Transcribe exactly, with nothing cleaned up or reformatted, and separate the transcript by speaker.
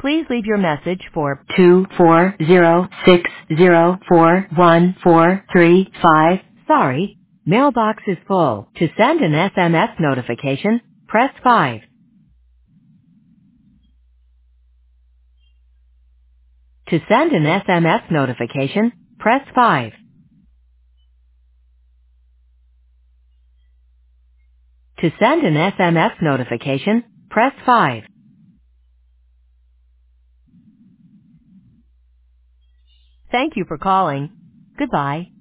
Speaker 1: Please leave your message for two four zero six zero four one four three five. Sorry, mailbox is full. To send an S M S notification, press five. To send an S M S notification, press five. To send an S M S notification, press five. Thank you for calling. Goodbye.